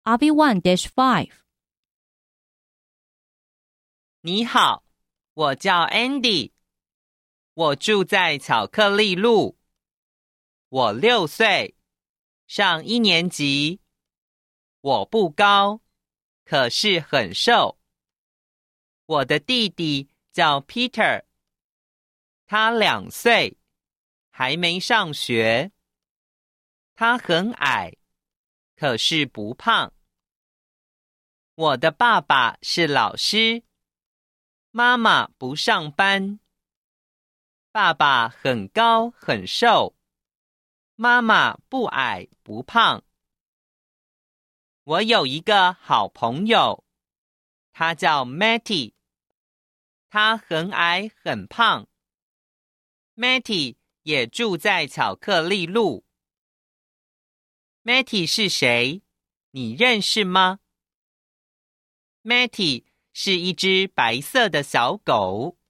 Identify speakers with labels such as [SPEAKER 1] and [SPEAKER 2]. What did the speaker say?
[SPEAKER 1] RV1-5。
[SPEAKER 2] 你好，我叫 Andy， 我住在巧克力路，我6岁，上1年级，我不高，可是很瘦。我的弟弟叫 Peter， 他2岁，还没上学。他很矮，可是不胖。我的爸爸是老师，妈妈不上班。爸爸很高很瘦，妈妈不矮不胖。我有一个好朋友，他叫 Matty， 他很矮很胖。Matty 也住在巧克力路。Matty 是谁？你认识吗？Matty 是一只白色的小狗。